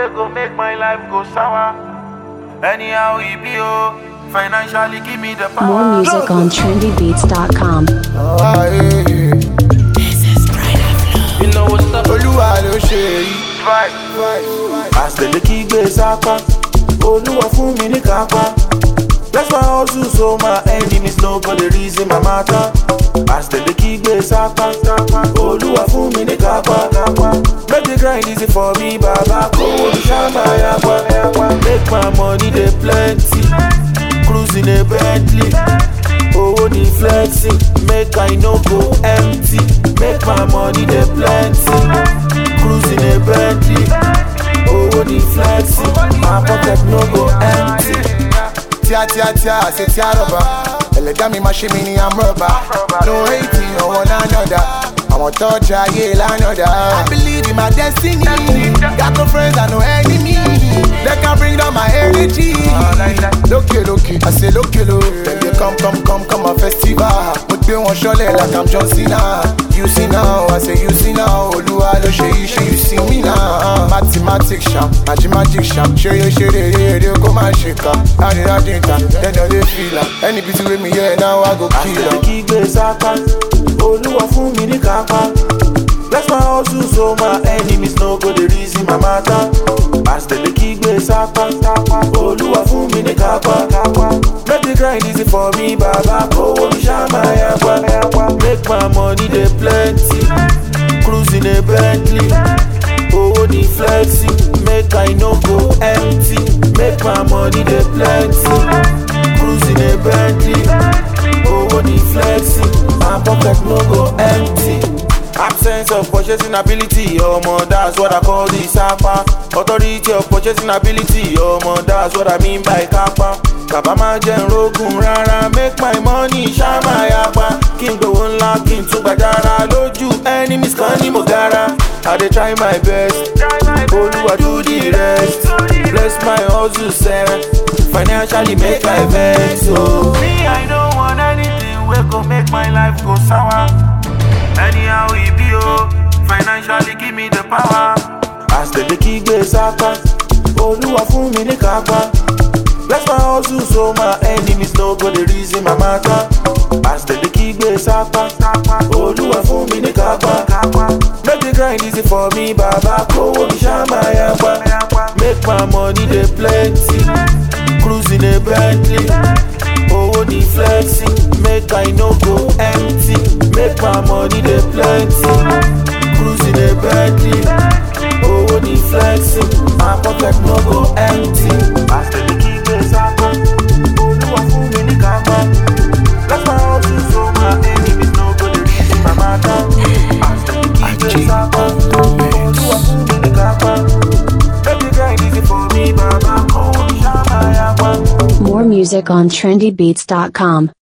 we go make my life go sour. Anyhow it be, oh, financially give me the power. More music on trendybeats.com. This is Brighter Flow. You know what's up? Olúwa ló ṣe yìí. Àṣẹlẹ̀ kí gbé sápá, Olúwa fún mi ní kápá. Bless my hustle so my enemies no go dey reason my matter. Àṣẹlẹ̀ kí gbé sápá, Olúwa fún mi ní kápá. Make the grind easy for me, baba. Kówó mi ṣá máa yapa. Make my money dey plenty, cruising a Bentley. Owó ní flexing, make I no go empty. Make my money dey plenty, cruising a Bentley. Owó ní flexing, my pocket no go empty. Tia, ṣe tia rọ̀bà. Ẹlẹ́dàá mi máa ṣe mí ní àmúrọ̀bà. No hating on one another. Àwọn tọ́jà ayé lánàdà. I believe in my destiny. Got no friends and no enemy. They can bring down my energy. Lókè, I say lókè. Dem dey come a festival. Mo gbé wọn ṣọlẹ̀ like I'm John Cena. You see now, I say you see now. Olúwa ló ṣe yìí ṣe you see me now. Mathematics ṣam, magic ṣam. Ṣeré kó máa ṣe ká. Adìta, dẹ́dọ̀ dé fìlà. Ẹni bí ti wé mi yẹ now I go kill am. Àṣẹlẹ̀ kí gbé sápá, Olúwa fún mi ní kápá. Bless my hustle so my enemies no go dey reason my matter. Àṣẹlẹ̀ kí gbé sápá, Olúwa fún mi ní kápá. Make the grind easy for me, baba. Kówó mi ṣá máa yapa. Make my money dey plenty, cruising a Bentley. Owó ní flexing, make I no go empty. Make my money dey plenty, cruising a Bentley. Owó ní flexing, my pocket no go empty. Absence of purchasing ability, that's what I call the sapa. Authority of purchasing ability, that's what I mean by kapa. Kàbá máa jẹ́ nrógùn rárá, make my money ṣá máa yapa. Kí n gbowó ńlá, kí n tún gbàjára. Lójú enemies kan ní mo gara. I dey try my best, Olúwa do the rest. Bless my hustle sef, financially make I vex. So me, I don't want anything wey go make my life go sour. Anyhow it be, oh, financially give me the power. Àṣẹlẹ̀ kí gbé sápá, Olúwa fún mi ní kápá. Bless my hustle so my enemies no go dey reason my matter. Àṣẹlẹ̀ kí gbé sápá, Olúwa fún mi ní kápá. Make the grind easy for me, baba. Kówó mi ṣá máa yapa. Make my money dey plenty, cruising a Bentley. Owó ní flexing, make I no go empty. Make my money dey plenty, cruising a Bentley. Owó ní flexing, my pocket no go empty. Àṣẹlẹ̀ kí gbé sápá, Olúwa fún mi ní kápá. Bless my hustle so my enemies no go dey reason my matter. Àṣẹlẹ̀ kí gbé sápá, Olúwa fún mi ní kápá. Make the grind easy for me, baba. Kówó mi ṣá máa yapa. More music on trendybeats.com.